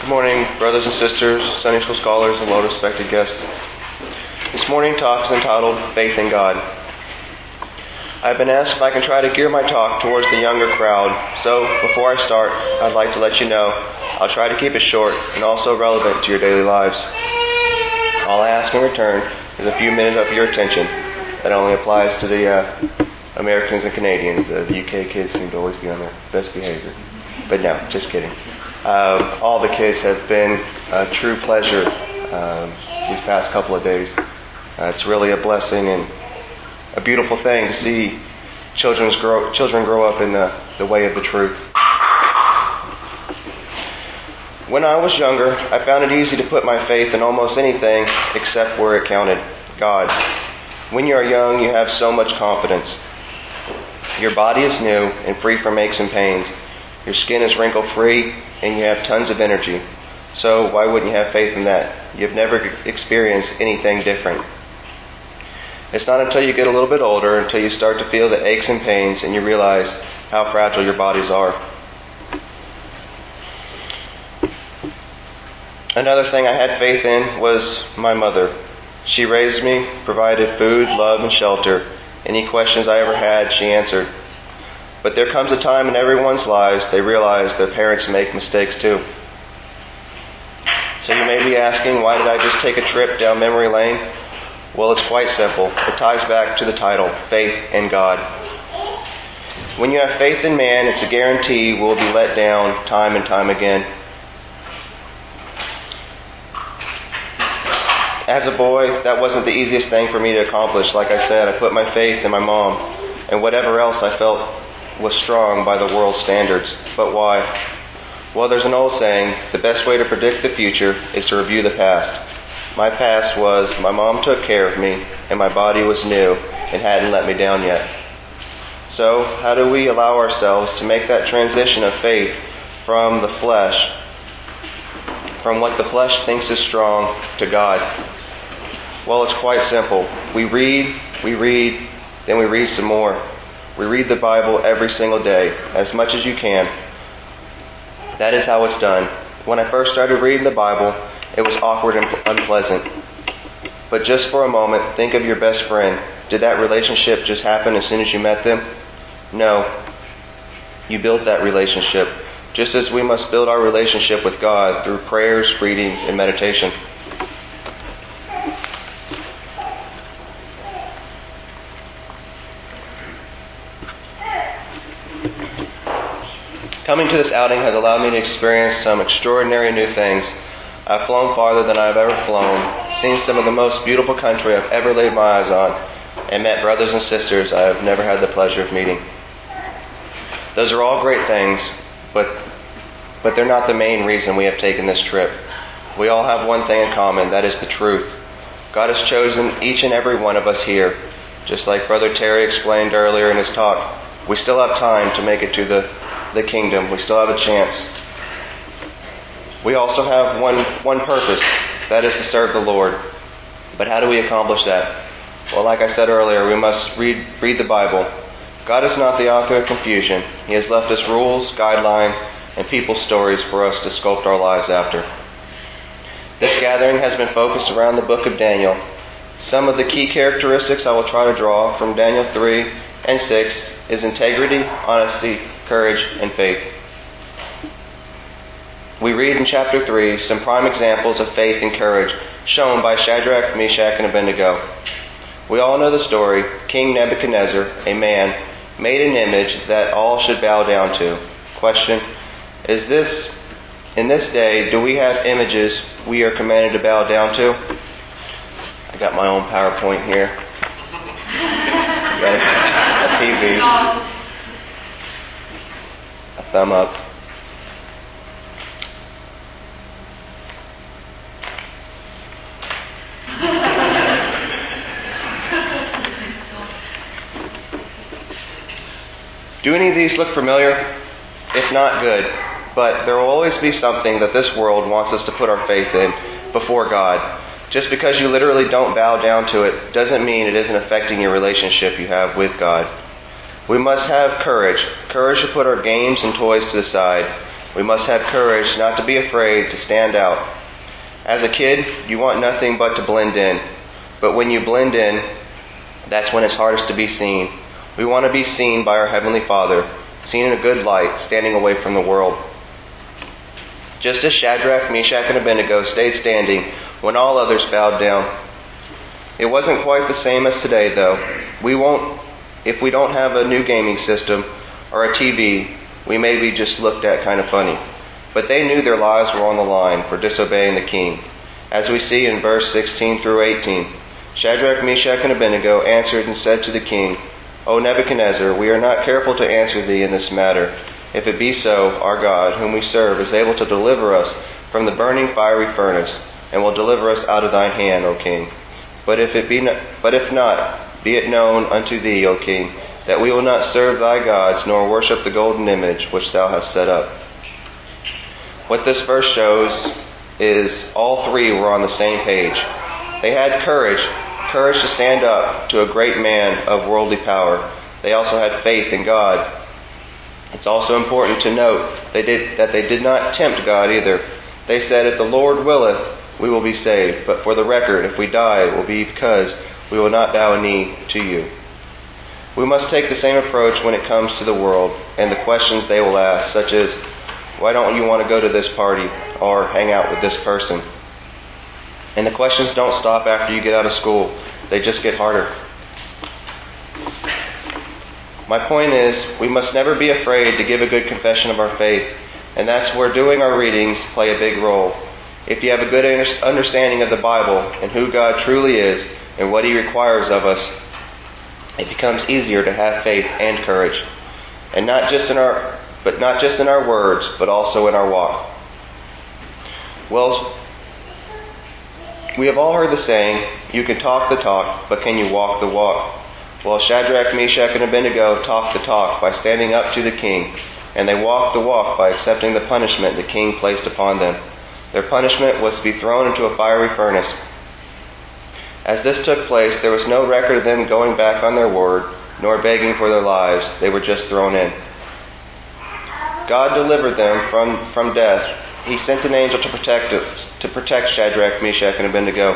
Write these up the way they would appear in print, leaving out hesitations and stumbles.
Good morning, brothers and sisters, Sunday school scholars, and well-respected guests. This morning talk is entitled Faith in God. I've been asked if I can try to gear my talk towards the younger crowd, so before I start, I'd like to let you know I'll try to keep it short and also relevant to your daily lives. All I ask in return is a few minutes of your attention. That only applies to the Americans and Canadians. The UK kids seem to always be on their best behavior. But no, just kidding. All the kids have been a true pleasure these past couple of days. It's really a blessing and a beautiful thing to see children grow up in the way of the truth. When I was younger, I found it easy to put my faith in almost anything except where it counted, God. When you are young, you have so much confidence. Your body is new and free from aches and pains. Your skin is wrinkle-free and you have tons of energy. So why wouldn't you have faith in that? You've never experienced anything different. It's not until you get a little bit older, until you start to feel the aches and pains and you realize how fragile your bodies are. Another thing I had faith in was my mother. She raised me, provided food, love, and shelter. Any questions I ever had, she answered. But there comes a time in everyone's lives they realize their parents make mistakes too. So you may be asking, why did I just take a trip down memory lane? Well, it's quite simple. It ties back to the title, Faith in God. When you have faith in man, it's a guarantee we'll be let down time and time again. As a boy, that wasn't the easiest thing for me to accomplish. Like I said, I put my faith in my mom and whatever else I felt was strong by the world's standards. But why? Well, there's an old saying, the best way to predict the future is to review the past. My past was my mom took care of me and my body was new and hadn't let me down yet. So, how do we allow ourselves to make that transition of faith from the flesh, from what the flesh thinks is strong, to God? Well, it's quite simple. We read, then we read some more. We read the Bible every single day, as much as you can. That is how it's done. When I first started reading the Bible, it was awkward and unpleasant. But just for a moment, think of your best friend. Did that relationship just happen as soon as you met them? No. You built that relationship, just as we must build our relationship with God through prayers, readings, and meditation. Coming to this outing has allowed me to experience some extraordinary new things. I've flown farther than I've ever flown, seen some of the most beautiful country I've ever laid my eyes on, and met brothers and sisters I have never had the pleasure of meeting. Those are all great things, but they're not the main reason we have taken this trip. We all have one thing in common, that is the truth. God has chosen each and every one of us here. Just like Brother Terry explained earlier in his talk, we still have time to make it to the kingdom. We still have a chance. We also have one purpose, that is to serve the Lord. But how do we accomplish that? Well, like I said earlier, we must read the Bible. God is not the author of confusion. He has left us rules, guidelines, and people's stories for us to sculpt our lives after. This gathering has been focused around the book of Daniel. Some of the key characteristics I will try to draw from Daniel 3 and 6 is integrity, honesty, courage, and faith. We read in chapter 3 some prime examples of faith and courage shown by Shadrach, Meshach, and Abednego. We all know the story. King Nebuchadnezzar, a man, made an image that all should bow down to. Question, in this day, do we have images we are commanded to bow down to? I got my own PowerPoint here. Got a TV. A thumb up. Do any of these look familiar? If not, good. But there will always be something that this world wants us to put our faith in before God. Just because you literally don't bow down to it doesn't mean it isn't affecting your relationship you have with God. We must have courage to put our games and toys to the side. We must have courage not to be afraid to stand out. As a kid, you want nothing but to blend in. But when you blend in, that's when it's hardest to be seen. We want to be seen by our Heavenly Father, seen in a good light, standing away from the world. Just as Shadrach, Meshach, and Abednego stayed standing when all others bowed down. It wasn't quite the same as today, though. If we don't have a new gaming system or a TV, we may be just looked at kind of funny. But they knew their lives were on the line for disobeying the king. As we see in verse 16 through 18, Shadrach, Meshach, and Abednego answered and said to the king, O Nebuchadnezzar, we are not careful to answer thee in this matter. If it be so, our God, whom we serve, is able to deliver us from the burning fiery furnace, and will deliver us out of thine hand, O king. But if not, be it known unto thee, O king, that we will not serve thy gods, nor worship the golden image which thou hast set up. What this verse shows is all three were on the same page. They had courage to stand up to a great man of worldly power. They also had faith in God. It's also important to note that they did not tempt God either. They said, if the Lord willeth, we will be saved. But for the record, if we die, it will be because we will not bow a knee to you. We must take the same approach when it comes to the world and the questions they will ask, such as, why don't you want to go to this party or hang out with this person? And the questions don't stop after you get out of school. They just get harder. My point is, we must never be afraid to give a good confession of our faith, and that's where doing our readings play a big role. If you have a good understanding of the Bible and who God truly is and what He requires of us, it becomes easier to have faith and courage, and not just in our words, but also in our walk. Well, we have all heard the saying, you can talk the talk, but can you walk the walk? Well, Shadrach, Meshach, and Abednego talked the talk by standing up to the king, and they walked the walk by accepting the punishment the king placed upon them. Their punishment was to be thrown into a fiery furnace. As this took place, there was no record of them going back on their word, nor begging for their lives. They were just thrown in. God delivered them from death. He sent an angel to protect Shadrach, Meshach, and Abednego.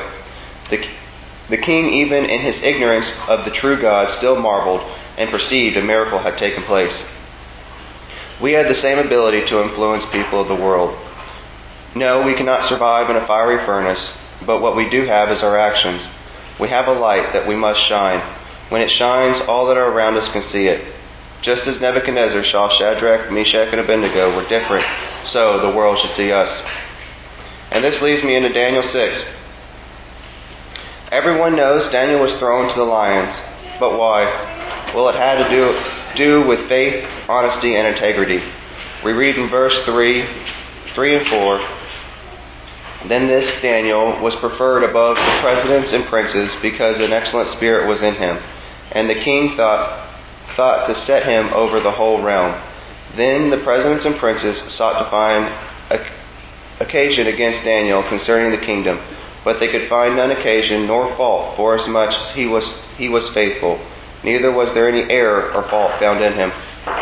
The king, even in his ignorance of the true God, still marveled and perceived a miracle had taken place. We had the same ability to influence people of the world. No, we cannot survive in a fiery furnace, but what we do have is our actions. We have a light that we must shine. When it shines, all that are around us can see it. Just as Nebuchadnezzar saw Shadrach, Meshach, and Abednego were different, so the world should see us. And this leads me into Daniel 6. Everyone knows Daniel was thrown to the lions, but why? Well, it had to do with faith, honesty, and integrity. We read in verse 3 and 4, Then this Daniel was preferred above the presidents and princes because an excellent spirit was in him, and the king thought to set him over the whole realm. Then the presidents and princes sought to find occasion against Daniel concerning the kingdom, but they could find none occasion nor fault, forasmuch as he was faithful. Neither was there any error or fault found in him.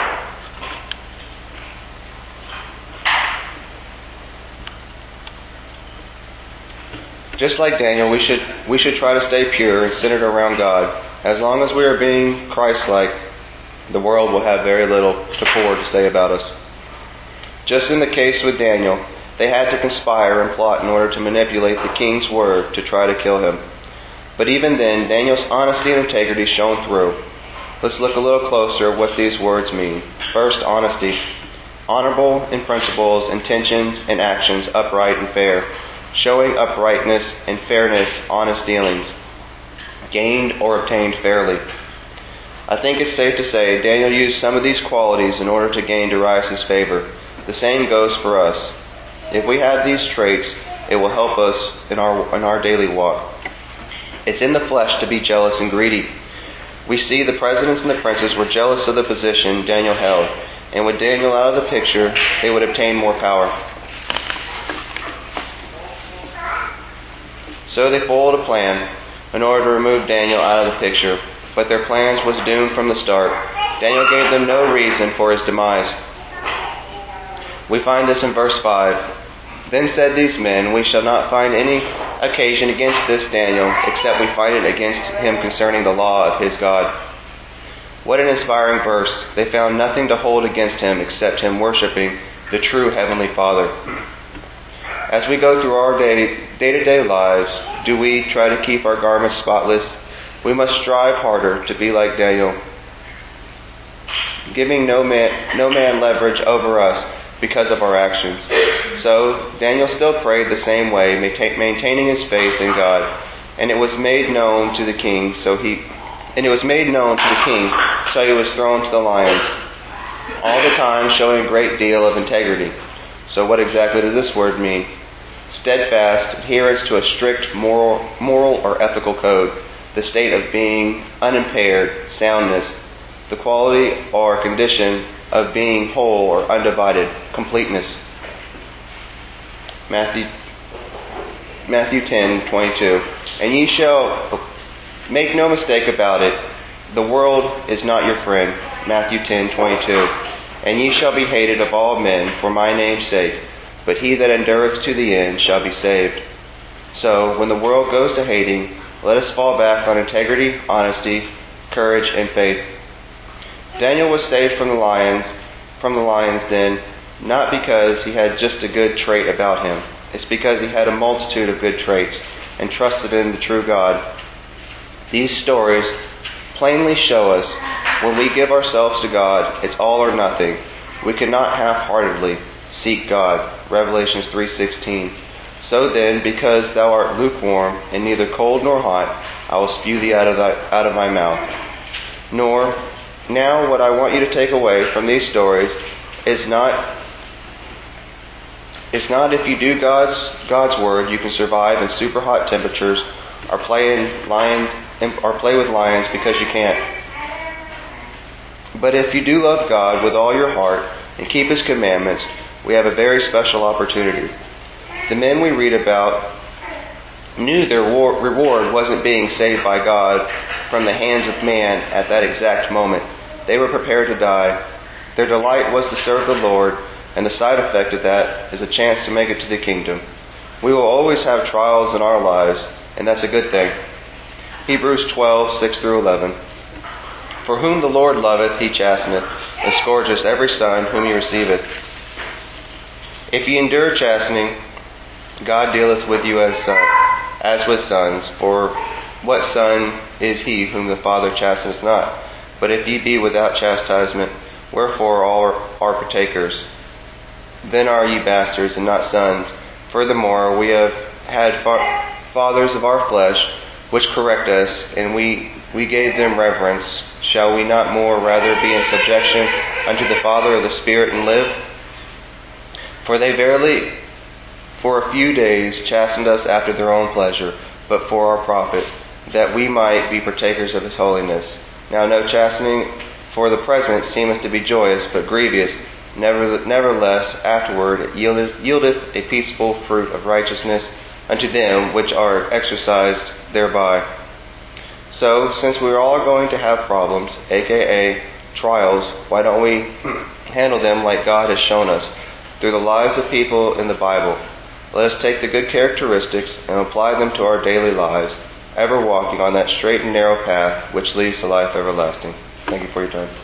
Just like Daniel, we should try to stay pure and centered around God. As long as we are being Christ-like, the world will have very little to say about us. Just in the case with Daniel, they had to conspire and plot in order to manipulate the king's word to try to kill him. But even then, Daniel's honesty and integrity shone through. Let's look a little closer at what these words mean. First, honesty. Honorable in principles, intentions, and actions, upright and fair. Showing uprightness and fairness, honest dealings. Gained or obtained fairly. I think it's safe to say Daniel used some of these qualities in order to gain Darius' favor. The same goes for us. If we have these traits, it will help us in our daily walk. It's in the flesh to be jealous and greedy. We see the presidents and the princes were jealous of the position Daniel held, and with Daniel out of the picture, they would obtain more power. So they foiled a plan in order to remove Daniel out of the picture, but their plans was doomed from the start. Daniel gave them no reason for his demise. We find this in verse 5. Then said these men, we shall not find any occasion against this Daniel, except we find it against him concerning the law of his God. What an inspiring verse. They found nothing to hold against him except him worshiping the true Heavenly Father. As we go through our day-to-day lives, do we try to keep our garments spotless? We must strive harder to be like Daniel, giving no man leverage over us because of our actions. So Daniel still prayed the same way, maintaining his faith in God, and it was made known to the king, so he was thrown to the lions, all the time showing a great deal of integrity. So what exactly does this word mean? Steadfast adherence to a strict moral or ethical code, the state of being unimpaired, soundness, the quality or condition of being whole or undivided, completeness. Matthew 10:22. And ye shall make no mistake about it, the world is not your friend. Matthew 10:22. And ye shall be hated of all men for my name's sake, but he that endureth to the end shall be saved. So, when the world goes to hating, let us fall back on integrity, honesty, courage, and faith. Daniel was saved from the lion's den, not because he had just a good trait about him. It's because he had a multitude of good traits and trusted in the true God. These stories plainly show us when we give ourselves to God, it's all or nothing. We cannot half-heartedly seek God. Revelation 3:16. So then, because thou art lukewarm and neither cold nor hot, I will spew thee out of my mouth. Now what I want you to take away from these stories is not if you do God's word, you can survive in super hot temperatures or play with lions because you can't. But if you do love God with all your heart and keep His commandments, we have a very special opportunity. The men we read about knew their reward wasn't being saved by God from the hands of man at that exact moment. They were prepared to die. Their delight was to serve the Lord, and the side effect of that is a chance to make it to the kingdom. We will always have trials in our lives, and that's a good thing. Hebrews 12:6-11. For whom the Lord loveth, He chasteneth, and scourgeth every son whom He receiveth. If ye endure chastening, God dealeth with you as with sons. For what son is he whom the Father chasteneth not? But if ye be without chastisement, wherefore all are partakers? Then are ye bastards and not sons. Furthermore, we have had fathers of our flesh, which correct us, and we gave them reverence. Shall we not more rather be in subjection unto the Father of the Spirit and live? For they verily for a few days chastened us after their own pleasure, but for our profit, that we might be partakers of His holiness. Now no chastening for the present seemeth to be joyous, but grievous. Nevertheless, afterward it yieldeth a peaceable fruit of righteousness unto them which are exercised thereby. So, since we are all going to have problems, aka trials, why don't we handle them like God has shown us through the lives of people in the Bible? Let us take the good characteristics and apply them to our daily lives, ever walking on that straight and narrow path which leads to life everlasting. Thank you for your time.